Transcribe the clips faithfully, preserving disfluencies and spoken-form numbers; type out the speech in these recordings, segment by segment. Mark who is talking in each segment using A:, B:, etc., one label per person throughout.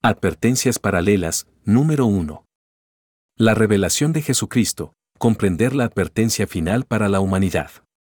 A: Advertencias paralelas, número uno. La revelación de Jesucristo, comprender la advertencia final para la humanidad.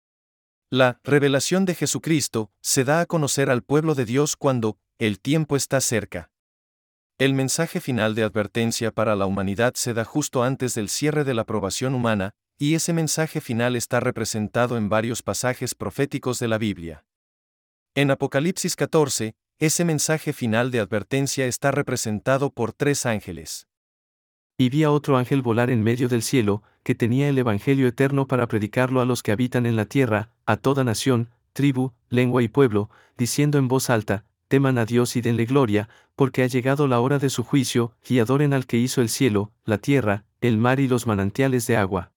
B: La revelación de Jesucristo se da a conocer al pueblo de Dios cuando el tiempo está cerca. El mensaje final de advertencia para la humanidad se da justo antes del cierre de la aprobación humana, y ese mensaje final está representado en varios pasajes proféticos de la Biblia. En Apocalipsis catorce, ese mensaje final de advertencia está representado por tres ángeles.
C: Y vi a otro ángel volar en medio del cielo, que tenía el Evangelio eterno para predicarlo a los que habitan en la tierra, a toda nación, tribu, lengua y pueblo, diciendo en voz alta: teman a Dios y denle gloria, porque ha llegado la hora de su juicio, y adoren al que hizo el cielo, la tierra, el mar y los manantiales de agua.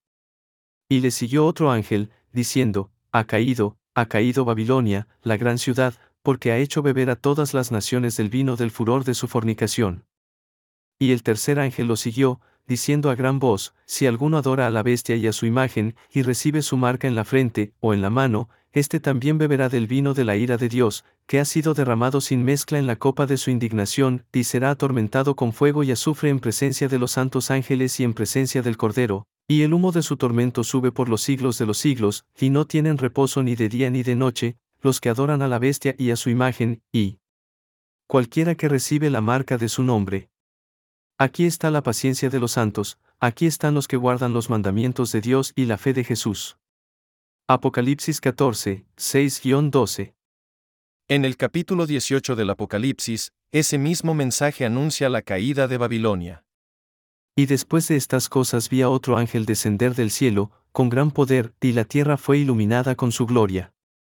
C: Y le siguió otro ángel, diciendo: ha caído, ha caído Babilonia, la gran ciudad, porque ha hecho beber a todas las naciones del vino del furor de su fornicación. Y el tercer ángel lo siguió, diciendo a gran voz: si alguno adora a la bestia y a su imagen, y recibe su marca en la frente, o en la mano, éste también beberá del vino de la ira de Dios, que ha sido derramado sin mezcla en la copa de su indignación, y será atormentado con fuego y azufre en presencia de los santos ángeles y en presencia del Cordero, y el humo de su tormento sube por los siglos de los siglos, y no tienen reposo ni de día ni de noche, los que adoran a la bestia y a su imagen, y cualquiera que recibe la marca de su nombre. Aquí está la paciencia de los santos, aquí están los que guardan los mandamientos de Dios y la fe de Jesús. Apocalipsis catorce, seis a doce.
B: En el capítulo dieciocho del Apocalipsis, ese mismo mensaje anuncia la caída de Babilonia.
C: Y después de estas cosas vi a otro ángel descender del cielo, con gran poder, y la tierra fue iluminada con su gloria.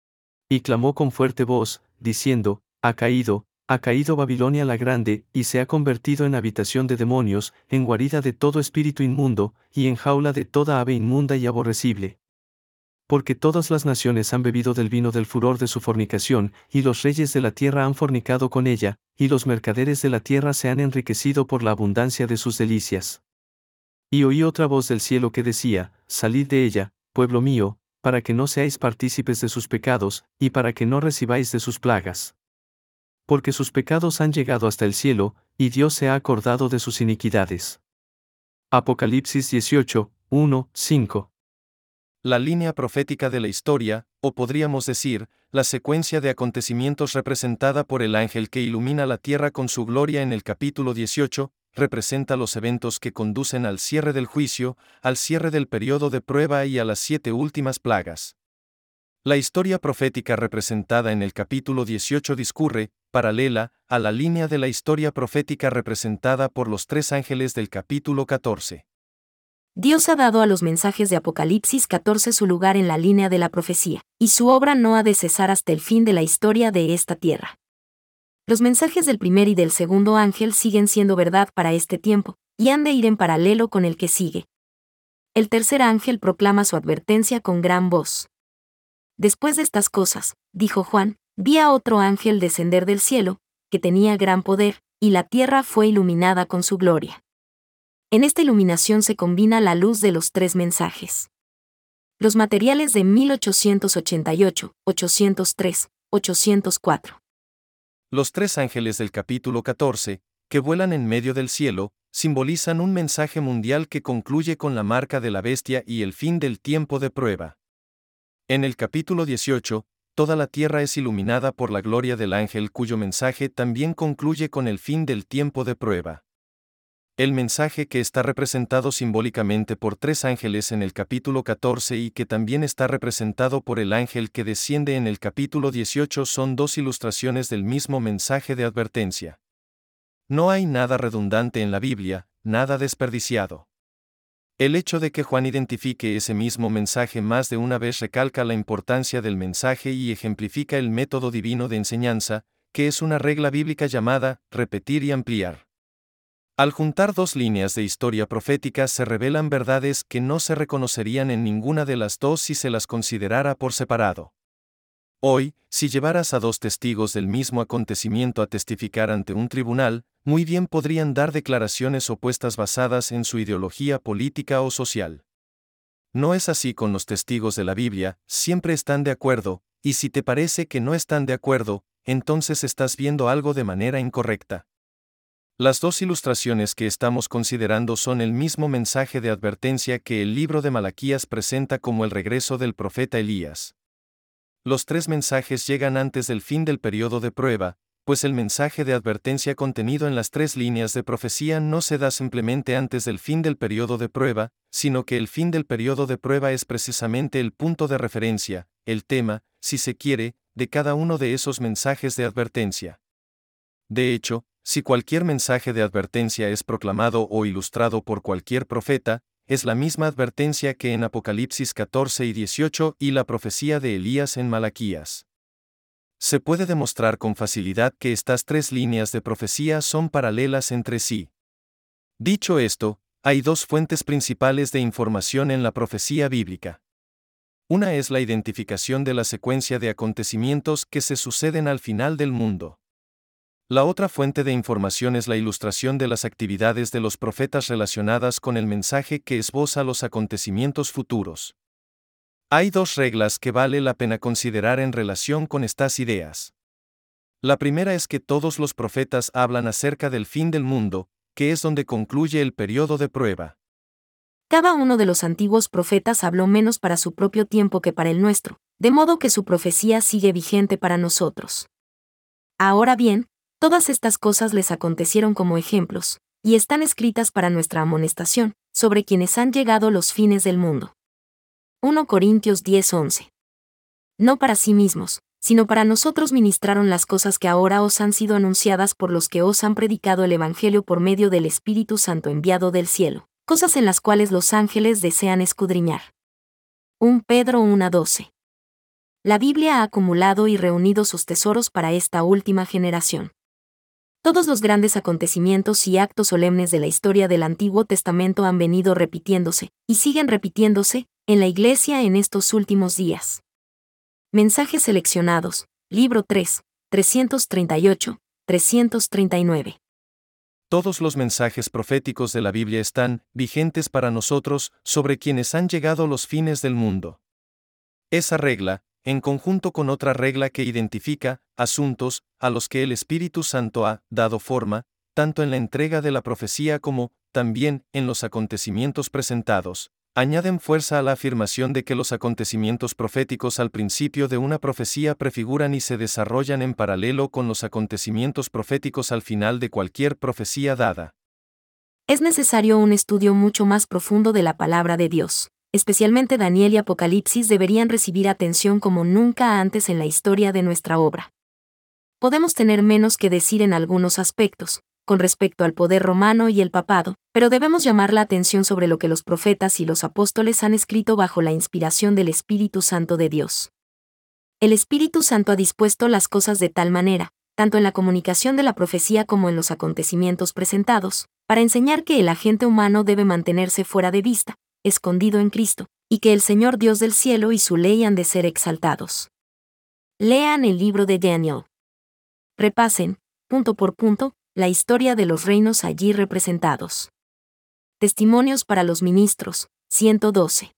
C: Y clamó con fuerte voz, diciendo: ha caído, ha caído Babilonia la grande, y se ha convertido en habitación de demonios, en guarida de todo espíritu inmundo, y en jaula de toda ave inmunda y aborrecible. Porque todas las naciones han bebido del vino del furor de su fornicación, y los reyes de la tierra han fornicado con ella, y los mercaderes de la tierra se han enriquecido por la abundancia de sus delicias. Y oí otra voz del cielo que decía: salid de ella, pueblo mío, para que no seáis partícipes de sus pecados, y para que no recibáis de sus plagas. Porque sus pecados han llegado hasta el cielo, y Dios se ha acordado de sus iniquidades. Apocalipsis dieciocho, uno, cinco.
B: La línea profética de la historia, o podríamos decir, la secuencia de acontecimientos representada por el ángel que ilumina la tierra con su gloria en el capítulo dieciocho, representa los eventos que conducen al cierre del juicio, al cierre del periodo de prueba y a las siete últimas plagas. La historia profética representada en el capítulo dieciocho discurre, paralela, a la línea de la historia profética representada por los tres ángeles del capítulo catorce.
D: Dios ha dado a los mensajes de Apocalipsis catorce su lugar en la línea de la profecía, y su obra no ha de cesar hasta el fin de la historia de esta tierra. Los mensajes del primer y del segundo ángel siguen siendo verdad para este tiempo, y han de ir en paralelo con el que sigue. El tercer ángel proclama su advertencia con gran voz. Después de estas cosas, dijo Juan, vi a otro ángel descender del cielo, que tenía gran poder, y la tierra fue iluminada con su gloria. En esta iluminación se combina la luz de los tres mensajes. Los materiales de mil ochocientos ochenta y ocho, ochocientos tres, ochocientos cuatro.
B: Los tres ángeles del capítulo catorce, que vuelan en medio del cielo, simbolizan un mensaje mundial que concluye con la marca de la bestia y el fin del tiempo de prueba. En el capítulo dieciocho, toda la tierra es iluminada por la gloria del ángel cuyo mensaje también concluye con el fin del tiempo de prueba. El mensaje que está representado simbólicamente por tres ángeles en el capítulo catorce y que también está representado por el ángel que desciende en el capítulo dieciocho son dos ilustraciones del mismo mensaje de advertencia. No hay nada redundante en la Biblia, nada desperdiciado. El hecho de que Juan identifique ese mismo mensaje más de una vez recalca la importancia del mensaje y ejemplifica el método divino de enseñanza, que es una regla bíblica llamada repetir y ampliar. Al juntar dos líneas de historia profética se revelan verdades que no se reconocerían en ninguna de las dos si se las considerara por separado. Hoy, si llevaras a dos testigos del mismo acontecimiento a testificar ante un tribunal, muy bien podrían dar declaraciones opuestas basadas en su ideología política o social. No es así con los testigos de la Biblia, siempre están de acuerdo, y si te parece que no están de acuerdo, entonces estás viendo algo de manera incorrecta. Las dos ilustraciones que estamos considerando son el mismo mensaje de advertencia que el libro de Malaquías presenta como el regreso del profeta Elías. Los tres mensajes llegan antes del fin del periodo de prueba, pues el mensaje de advertencia contenido en las tres líneas de profecía no se da simplemente antes del fin del periodo de prueba, sino que el fin del periodo de prueba es precisamente el punto de referencia, el tema, si se quiere, de cada uno de esos mensajes de advertencia. De hecho, si cualquier mensaje de advertencia es proclamado o ilustrado por cualquier profeta, es la misma advertencia que en Apocalipsis catorce y dieciocho y la profecía de Elías en Malaquías. Se puede demostrar con facilidad que estas tres líneas de profecía son paralelas entre sí. Dicho esto, hay dos fuentes principales de información en la profecía bíblica. Una es la identificación de la secuencia de acontecimientos que se suceden al final del mundo. La otra fuente de información es la ilustración de las actividades de los profetas relacionadas con el mensaje que esboza los acontecimientos futuros. Hay dos reglas que vale la pena considerar en relación con estas ideas. La primera es que todos los profetas hablan acerca del fin del mundo, que es donde concluye el periodo de prueba.
D: Cada uno de los antiguos profetas habló menos para su propio tiempo que para el nuestro, de modo que su profecía sigue vigente para nosotros. Ahora bien, todas estas cosas les acontecieron como ejemplos, y están escritas para nuestra amonestación, sobre quienes han llegado los fines del mundo. primera Corintios diez once. No para sí mismos, sino para nosotros ministraron las cosas que ahora os han sido anunciadas por los que os han predicado el Evangelio por medio del Espíritu Santo enviado del cielo, cosas en las cuales los ángeles desean escudriñar. primera Pedro uno doce. La Biblia ha acumulado y reunido sus tesoros para esta última generación. Todos los grandes acontecimientos y actos solemnes de la historia del Antiguo Testamento han venido repitiéndose, y siguen repitiéndose, en la Iglesia en estos últimos días. Mensajes seleccionados, libro tres, trescientos treinta y ocho, trescientos treinta y nueve.
B: Todos los mensajes proféticos de la Biblia están vigentes para nosotros sobre quienes han llegado los fines del mundo. Esa regla, en conjunto con otra regla que identifica asuntos a los que el Espíritu Santo ha dado forma, tanto en la entrega de la profecía como, también, en los acontecimientos presentados, añaden fuerza a la afirmación de que los acontecimientos proféticos al principio de una profecía prefiguran y se desarrollan en paralelo con los acontecimientos proféticos al final de cualquier profecía dada.
D: Es necesario un estudio mucho más profundo de la palabra de Dios. Especialmente Daniel y Apocalipsis deberían recibir atención como nunca antes en la historia de nuestra obra. Podemos tener menos que decir en algunos aspectos, con respecto al poder romano y el papado, pero debemos llamar la atención sobre lo que los profetas y los apóstoles han escrito bajo la inspiración del Espíritu Santo de Dios. El Espíritu Santo ha dispuesto las cosas de tal manera, tanto en la comunicación de la profecía como en los acontecimientos presentados, para enseñar que el agente humano debe mantenerse fuera de vista, escondido en Cristo, y que el Señor Dios del cielo y su ley han de ser exaltados. Lean el libro de Daniel. Repasen, punto por punto, la historia de los reinos allí representados. Testimonios para los ministros, ciento doce.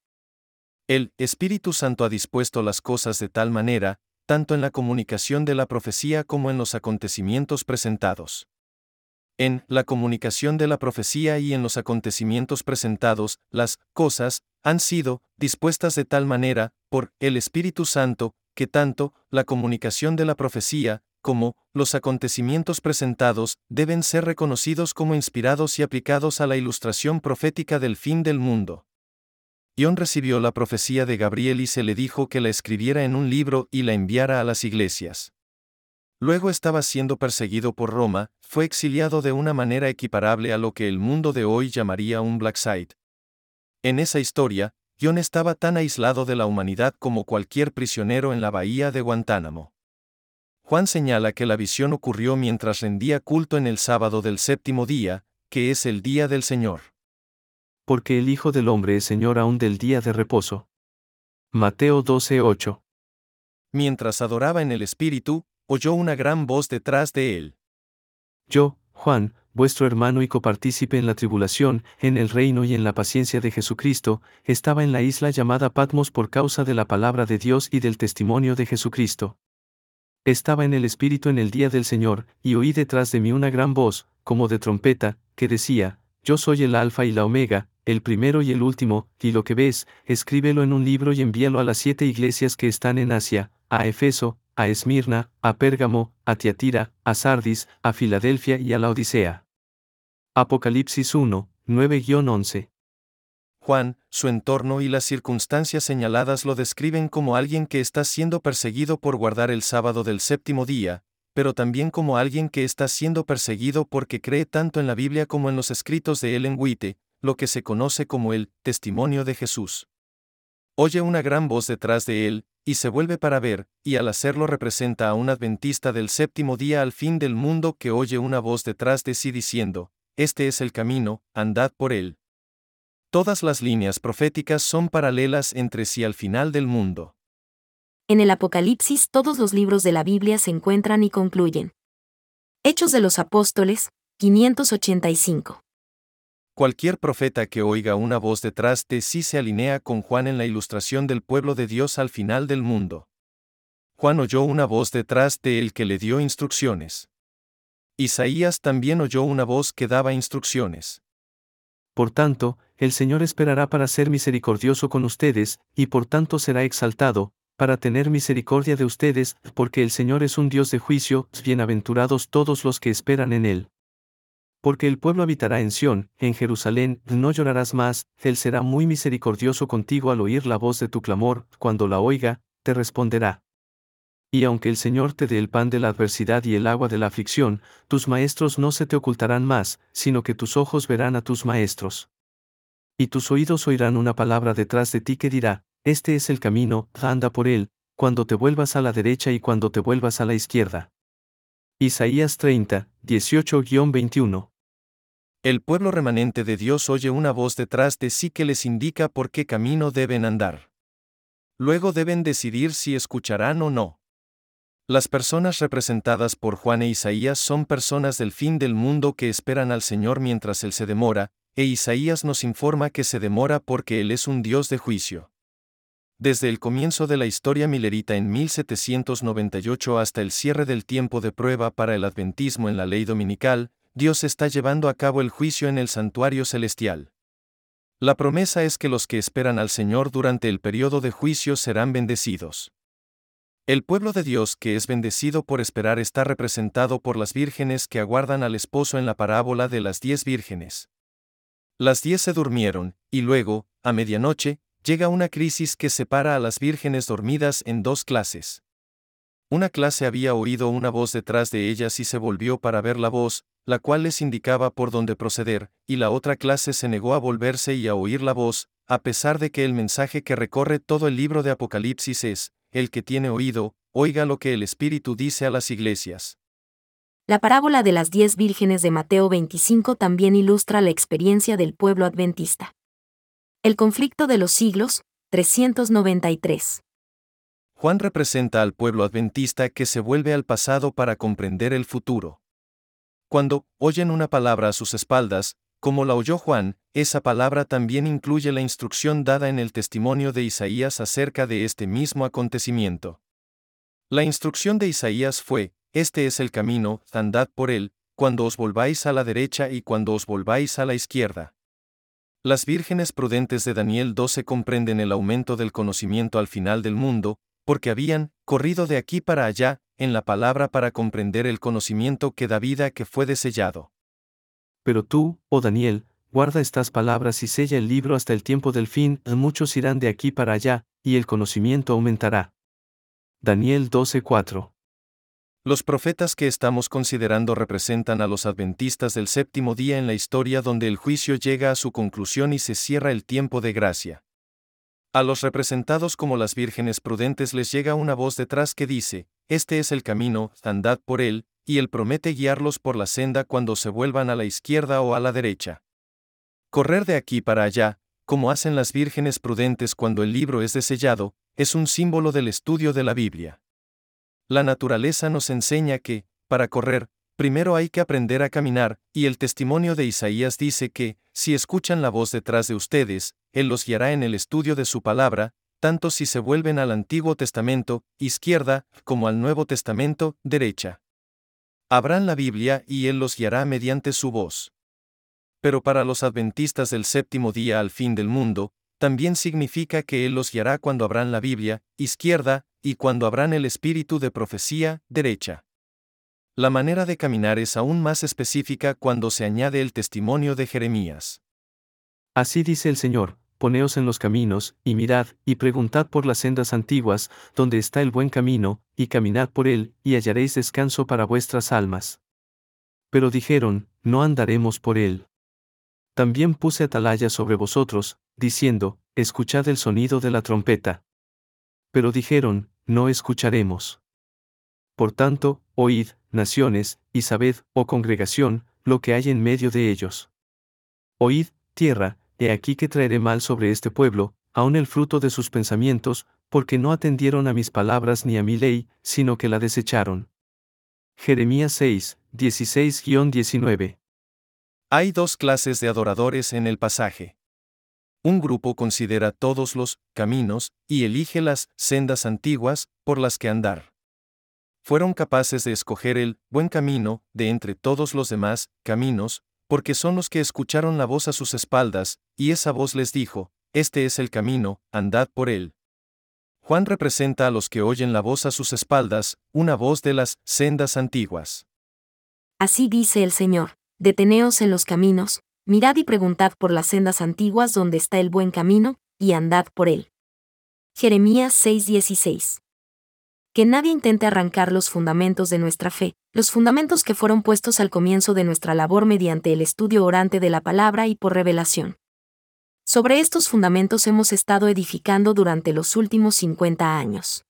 B: El Espíritu Santo ha dispuesto las cosas de tal manera, tanto en la comunicación de la profecía como en los acontecimientos presentados. En la comunicación de la profecía y en los acontecimientos presentados, las cosas han sido dispuestas de tal manera, por el Espíritu Santo, que tanto la comunicación de la profecía, como los acontecimientos presentados, deben ser reconocidos como inspirados y aplicados a la ilustración profética del fin del mundo. John recibió la profecía de Gabriel y se le dijo que la escribiera en un libro y la enviara a las iglesias. Luego estaba siendo perseguido por Roma, fue exiliado de una manera equiparable a lo que el mundo de hoy llamaría un blackdside. En esa historia, John estaba tan aislado de la humanidad como cualquier prisionero en la bahía de Guantánamo. Juan señala que la visión ocurrió mientras rendía culto en el sábado del séptimo día, que es el día del Señor.
C: Porque el Hijo del Hombre es Señor aún del día de reposo. Mateo doce ocho.
B: Mientras adoraba en el Espíritu, oyó una gran voz detrás de él.
C: Yo, Juan, vuestro hermano y copartícipe en la tribulación, en el reino y en la paciencia de Jesucristo, estaba en la isla llamada Patmos por causa de la palabra de Dios y del testimonio de Jesucristo. Estaba en el Espíritu en el día del Señor, y oí detrás de mí una gran voz, como de trompeta, que decía: Yo soy el Alfa y la Omega, el primero y el último, y lo que ves, escríbelo en un libro y envíalo a las siete iglesias que están en Asia, a Efeso, a Esmirna, a Pérgamo, a Tiatira, a Sardis, a Filadelfia y a la Odisea. Apocalipsis uno, nueve a once.
B: Juan, su entorno y las circunstancias señaladas lo describen como alguien que está siendo perseguido por guardar el sábado del séptimo día, pero también como alguien que está siendo perseguido porque cree tanto en la Biblia como en los escritos de Ellen White, lo que se conoce como el testimonio de Jesús. Oye una gran voz detrás de él, y se vuelve para ver, y al hacerlo representa a un adventista del séptimo día al fin del mundo que oye una voz detrás de sí diciendo: Este es el camino, andad por él. Todas las líneas proféticas son paralelas entre sí al final del mundo.
D: En el Apocalipsis todos los libros de la Biblia se encuentran y concluyen. Hechos de los Apóstoles, quinientos ochenta y cinco.
B: Cualquier profeta que oiga una voz detrás de sí se alinea con Juan en la ilustración del pueblo de Dios al final del mundo. Juan oyó una voz detrás de él que le dio instrucciones. Isaías también oyó una voz que daba instrucciones.
C: Por tanto, el Señor esperará para ser misericordioso con ustedes, y por tanto será exaltado, para tener misericordia de ustedes, porque el Señor es un Dios de juicio, bienaventurados todos los que esperan en Él. Porque el pueblo habitará en Sión, en Jerusalén, no llorarás más, Él será muy misericordioso contigo al oír la voz de tu clamor, cuando la oiga, te responderá. Y aunque el Señor te dé el pan de la adversidad y el agua de la aflicción, tus maestros no se te ocultarán más, sino que tus ojos verán a tus maestros. Y tus oídos oirán una palabra detrás de ti que dirá: Este es el camino, anda por él, cuando te vuelvas a la derecha y cuando te vuelvas a la izquierda. Isaías treinta, dieciocho a veintiuno.
B: El pueblo remanente de Dios oye una voz detrás de sí que les indica por qué camino deben andar. Luego deben decidir si escucharán o no. Las personas representadas por Juan e Isaías son personas del fin del mundo que esperan al Señor mientras Él se demora, e Isaías nos informa que se demora porque Él es un Dios de juicio. Desde el comienzo de la historia milerita en mil setecientos noventa y ocho hasta el cierre del tiempo de prueba para el adventismo en la ley dominical, Dios está llevando a cabo el juicio en el santuario celestial. La promesa es que los que esperan al Señor durante el periodo de juicio serán bendecidos. El pueblo de Dios que es bendecido por esperar está representado por las vírgenes que aguardan al esposo en la parábola de las diez vírgenes. Las diez se durmieron, y luego, a medianoche, llega una crisis que separa a las vírgenes dormidas en dos clases. Una clase había oído una voz detrás de ellas y se volvió para ver la voz, la cual les indicaba por dónde proceder, y la otra clase se negó a volverse y a oír la voz, a pesar de que el mensaje que recorre todo el libro de Apocalipsis es: el que tiene oído, oiga lo que el Espíritu dice a las iglesias.
D: La parábola de las diez vírgenes de Mateo veinticinco también ilustra la experiencia del pueblo adventista. El conflicto de los siglos, trescientos noventa y tres.
B: Juan representa al pueblo adventista que se vuelve al pasado para comprender el futuro. Cuando oyen una palabra a sus espaldas, como la oyó Juan, esa palabra también incluye la instrucción dada en el testimonio de Isaías acerca de este mismo acontecimiento. La instrucción de Isaías fue: Este es el camino, andad por él, cuando os volváis a la derecha y cuando os volváis a la izquierda. Las vírgenes prudentes de Daniel doce comprenden el aumento del conocimiento al final del mundo, porque habían corrido de aquí para allá, en la palabra para comprender el conocimiento que da vida que fue desellado.
C: Pero tú, oh Daniel, guarda estas palabras y sella el libro hasta el tiempo del fin, muchos irán de aquí para allá, y el conocimiento aumentará. Daniel doce cuatro.
B: Los profetas que estamos considerando representan a los adventistas del séptimo día en la historia donde el juicio llega a su conclusión y se cierra el tiempo de gracia. A los representados como las vírgenes prudentes les llega una voz detrás que dice: Este es el camino, andad por él, y él promete guiarlos por la senda cuando se vuelvan a la izquierda o a la derecha. Correr de aquí para allá, como hacen las vírgenes prudentes cuando el libro es desellado, es un símbolo del estudio de la Biblia. La naturaleza nos enseña que, para correr, primero hay que aprender a caminar, y el testimonio de Isaías dice que, si escuchan la voz detrás de ustedes, Él los guiará en el estudio de su palabra, tanto si se vuelven al Antiguo Testamento, izquierda, como al Nuevo Testamento, derecha. Abran la Biblia y Él los guiará mediante su voz. Pero para los adventistas del séptimo día al fin del mundo, también significa que Él los guiará cuando abran la Biblia, izquierda, y cuando abran el espíritu de profecía, derecha. La manera de caminar es aún más específica cuando se añade el testimonio de Jeremías.
C: Así dice el Señor: poneos en los caminos, y mirad, y preguntad por las sendas antiguas, donde está el buen camino, y caminad por él, y hallaréis descanso para vuestras almas. Pero dijeron: no andaremos por él. También puse atalaya sobre vosotros, diciendo: escuchad el sonido de la trompeta. Pero dijeron: no escucharemos. Por tanto, oíd, naciones, y sabed, oh congregación, lo que hay en medio de ellos. Oíd, tierra, he aquí que traeré mal sobre este pueblo, aun el fruto de sus pensamientos, porque no atendieron a mis palabras ni a mi ley, sino que la desecharon. Jeremías seis, dieciséis a diecinueve.
B: Hay dos clases de adoradores en el pasaje. Un grupo considera todos los caminos y elige las sendas antiguas por las que andar. Fueron capaces de escoger el buen camino de entre todos los demás caminos, porque son los que escucharon la voz a sus espaldas, y esa voz les dijo: este es el camino, andad por él. Juan representa a los que oyen la voz a sus espaldas, una voz de las sendas antiguas.
D: Así dice el Señor: deteneos en los caminos, mirad y preguntad por las sendas antiguas donde está el buen camino, y andad por él. Jeremías seis dieciséis. Que nadie intente arrancar los fundamentos de nuestra fe, los fundamentos que fueron puestos al comienzo de nuestra labor mediante el estudio orante de la palabra y por revelación. Sobre estos fundamentos hemos estado edificando durante los últimos cincuenta años.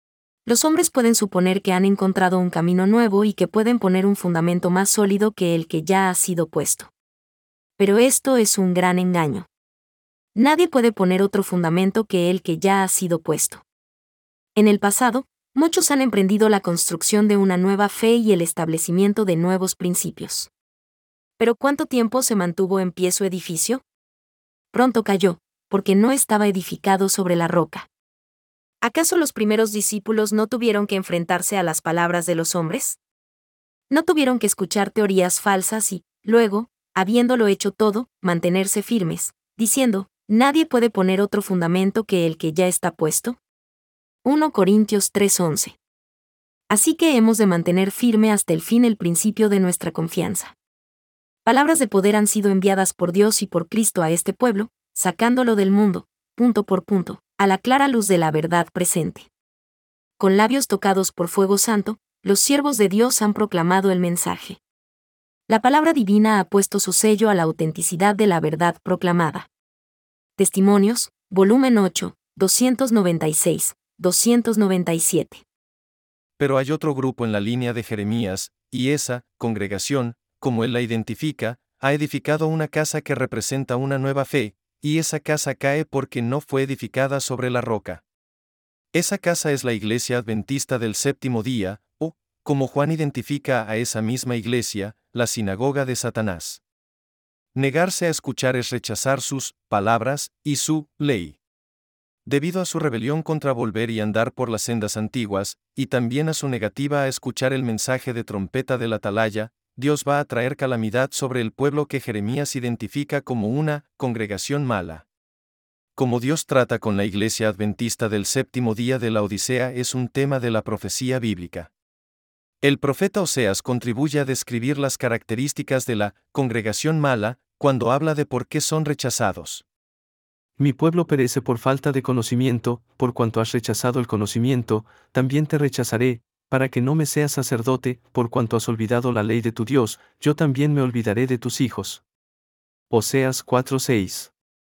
D: Los hombres pueden suponer que han encontrado un camino nuevo y que pueden poner un fundamento más sólido que el que ya ha sido puesto. Pero esto es un gran engaño. Nadie puede poner otro fundamento que el que ya ha sido puesto. En el pasado, muchos han emprendido la construcción de una nueva fe y el establecimiento de nuevos principios. ¿Pero cuánto tiempo se mantuvo en pie su edificio? Pronto cayó, porque no estaba edificado sobre la roca. ¿Acaso los primeros discípulos no tuvieron que enfrentarse a las palabras de los hombres? ¿No tuvieron que escuchar teorías falsas y, luego, habiéndolo hecho todo, mantenerse firmes, diciendo: nadie puede poner otro fundamento que el que ya está puesto? primera Corintios tres once. Así que hemos de mantener firme hasta el fin el principio de nuestra confianza. Palabras de poder han sido enviadas por Dios y por Cristo a este pueblo, sacándolo del mundo, punto por punto, a la clara luz de la verdad presente. Con labios tocados por fuego santo, los siervos de Dios han proclamado el mensaje. La palabra divina ha puesto su sello a la autenticidad de la verdad proclamada. Testimonios, volumen ocho, doscientos noventa y seis, doscientos noventa y siete.
B: Pero hay otro grupo en la línea de Jeremías, y esa congregación, como él la identifica, ha edificado una casa que representa una nueva fe, y esa casa cae porque no fue edificada sobre la roca. Esa casa es la iglesia adventista del séptimo día, o, como Juan identifica a esa misma iglesia, la sinagoga de Satanás. Negarse a escuchar es rechazar sus palabras y su ley. Debido a su rebelión contra volver y andar por las sendas antiguas, y también a su negativa a escuchar el mensaje de trompeta del atalaya, Dios va a traer calamidad sobre el pueblo que Jeremías identifica como una congregación mala. Cómo Dios trata con la iglesia adventista del séptimo día de la Odisea es un tema de la profecía bíblica. El profeta Oseas contribuye a describir las características de la congregación mala cuando habla de por qué son rechazados.
C: Mi pueblo perece por falta de conocimiento, por cuanto has rechazado el conocimiento, también te rechazaré, para que no me seas sacerdote, por cuanto has olvidado la ley de tu Dios, yo también me olvidaré de tus hijos. Oseas cuatro seis.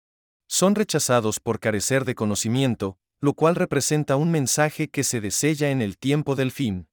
B: Son rechazados por carecer de conocimiento, lo cual representa un mensaje que se desella en el tiempo del fin.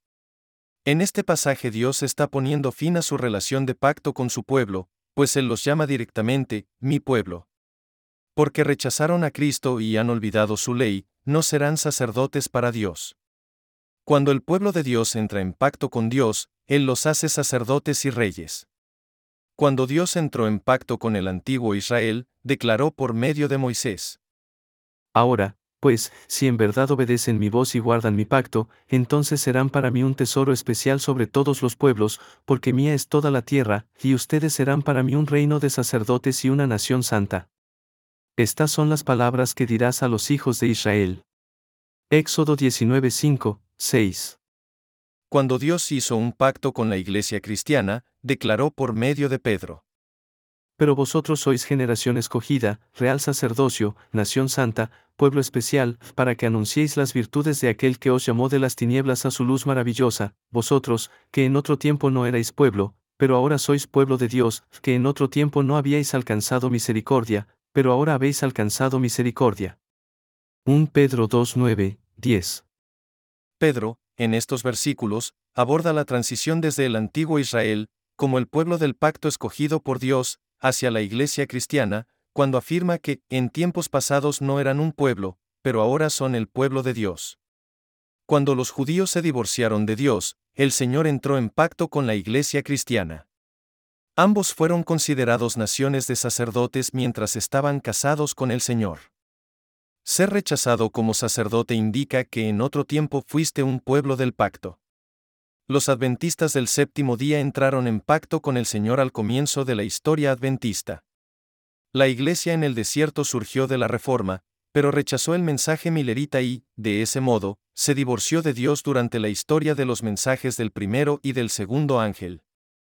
B: En este pasaje Dios está poniendo fin a su relación de pacto con su pueblo, pues Él los llama directamente, mi pueblo. Porque rechazaron a Cristo y han olvidado su ley, no serán sacerdotes para Dios. Cuando el pueblo de Dios entra en pacto con Dios, Él los hace sacerdotes y reyes. Cuando Dios entró en pacto con el antiguo Israel, declaró por medio de Moisés:
C: Ahora, Pues, si en verdad obedecen mi voz y guardan mi pacto, entonces serán para mí un tesoro especial sobre todos los pueblos, porque mía es toda la tierra, y ustedes serán para mí un reino de sacerdotes y una nación santa. Estas son las palabras que dirás a los hijos de Israel. Éxodo diecinueve cinco, seis.
B: Cuando Dios hizo un pacto con la iglesia cristiana, declaró por medio de Pedro:
C: Pero vosotros sois generación escogida, real sacerdocio, nación santa, pueblo especial, para que anunciéis las virtudes de aquel que os llamó de las tinieblas a su luz maravillosa, vosotros, que en otro tiempo no erais pueblo, pero ahora sois pueblo de Dios, que en otro tiempo no habíais alcanzado misericordia, pero ahora habéis alcanzado misericordia. primera Pedro dos nueve, diez.
B: Pedro, en estos versículos, aborda la transición desde el antiguo Israel, como el pueblo del pacto escogido por Dios, hacia la iglesia cristiana, cuando afirma que, en tiempos pasados no eran un pueblo, pero ahora son el pueblo de Dios. Cuando los judíos se divorciaron de Dios, el Señor entró en pacto con la iglesia cristiana. Ambos fueron considerados naciones de sacerdotes mientras estaban casados con el Señor. Ser rechazado como sacerdote indica que en otro tiempo fuiste un pueblo del pacto. Los adventistas del séptimo día entraron en pacto con el Señor al comienzo de la historia adventista. La iglesia en el desierto surgió de la Reforma, pero rechazó el mensaje milerita y, de ese modo, se divorció de Dios durante la historia de los mensajes del primero y del segundo ángel.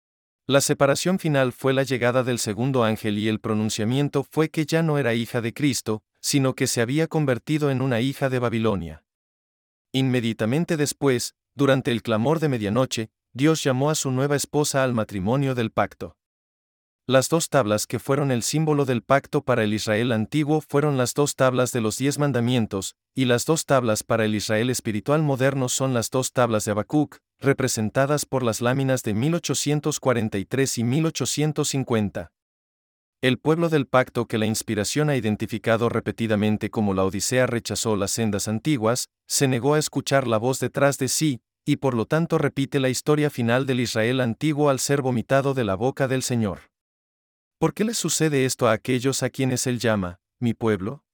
B: La separación final fue la llegada del segundo ángel y el pronunciamiento fue que ya no era hija de Cristo, sino que se había convertido en una hija de Babilonia. Inmediatamente después, durante el clamor de medianoche, Dios llamó a su nueva esposa al matrimonio del pacto. Las dos tablas que fueron el símbolo del pacto para el Israel antiguo fueron las dos tablas de los diez mandamientos, y las dos tablas para el Israel espiritual moderno son las dos tablas de Habacuc, representadas por las láminas de mil ochocientos cuarenta y tres y mil ochocientos cincuenta. El pueblo del pacto que la inspiración ha identificado repetidamente como la Odisea rechazó las sendas antiguas, se negó a escuchar la voz detrás de sí, y por lo tanto repite la historia final del Israel antiguo al ser vomitado de la boca del Señor. ¿Por qué les sucede esto a aquellos a quienes Él llama, mi pueblo?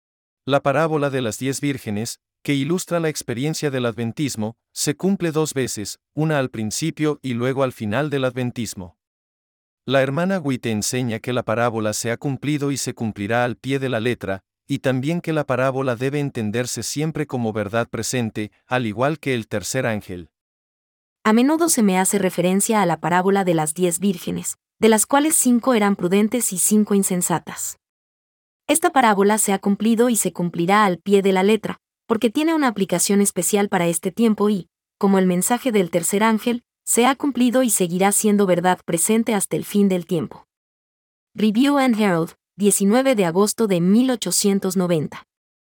B: La parábola de las diez vírgenes, que ilustra la experiencia del adventismo, se cumple dos veces, una al principio y luego al final del adventismo. La hermana White enseña que la parábola se ha cumplido y se cumplirá al pie de la letra, y también que la parábola debe entenderse siempre como verdad presente, al igual que el tercer ángel.
D: A menudo se me hace referencia a la parábola de las diez vírgenes, de las cuales cinco eran prudentes y cinco insensatas. Esta parábola se ha cumplido y se cumplirá al pie de la letra, porque tiene una aplicación especial para este tiempo y, como el mensaje del tercer ángel, se ha cumplido y seguirá siendo verdad presente hasta el fin del tiempo. Review and Herald, diecinueve de agosto de mil ochocientos noventa.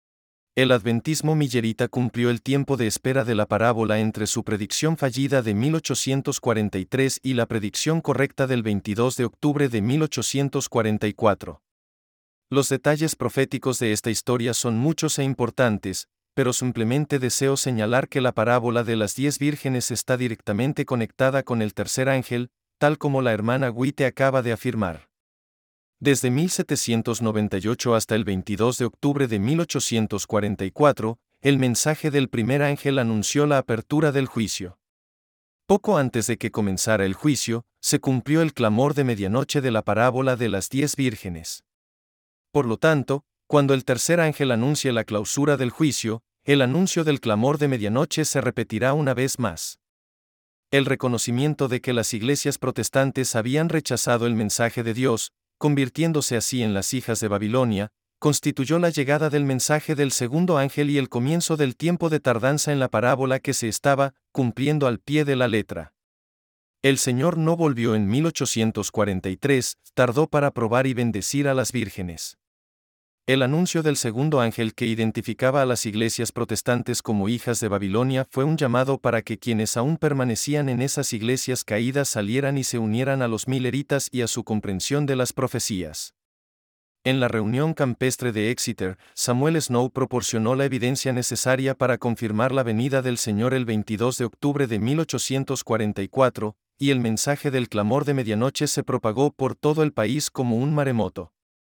B: El adventismo millerita cumplió el tiempo de espera de la parábola entre su predicción fallida de mil ochocientos cuarenta y tres y la predicción correcta del veintidós de octubre de mil ochocientos cuarenta y cuatro. Los detalles proféticos de esta historia son muchos e importantes, pero simplemente deseo señalar que la parábola de las diez vírgenes está directamente conectada con el tercer ángel, tal como la hermana White acaba de afirmar. Desde mil setecientos noventa y ocho hasta el veintidós de octubre de mil ochocientos cuarenta y cuatro, el mensaje del primer ángel anunció la apertura del juicio. Poco antes de que comenzara el juicio, se cumplió el clamor de medianoche de la parábola de las diez vírgenes. Por lo tanto, cuando el tercer ángel anuncie la clausura del juicio, el anuncio del clamor de medianoche se repetirá una vez más. El reconocimiento de que las iglesias protestantes habían rechazado el mensaje de Dios, convirtiéndose así en las hijas de Babilonia, constituyó la llegada del mensaje del segundo ángel y el comienzo del tiempo de tardanza en la parábola que se estaba cumpliendo al pie de la letra. El Señor no volvió en mil ochocientos cuarenta y tres, tardó para probar y bendecir a las vírgenes. El anuncio del segundo ángel que identificaba a las iglesias protestantes como hijas de Babilonia fue un llamado para que quienes aún permanecían en esas iglesias caídas salieran y se unieran a los mileritas y a su comprensión de las profecías. En la reunión campestre de Exeter, Samuel Snow proporcionó la evidencia necesaria para confirmar la venida del Señor el veintidós de octubre de mil ochocientos cuarenta y cuatro, y el mensaje del clamor de medianoche se propagó por todo el país como un maremoto.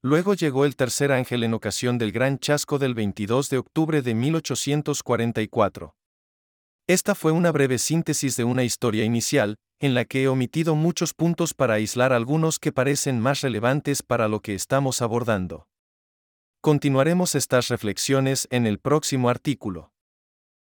B: Luego llegó el tercer ángel en ocasión del gran chasco del veintidós de octubre de mil ochocientos cuarenta y cuatro. Esta fue una breve síntesis de una historia inicial, en la que he omitido muchos puntos para aislar algunos que parecen más relevantes para lo que estamos abordando. Continuaremos estas reflexiones en el próximo artículo.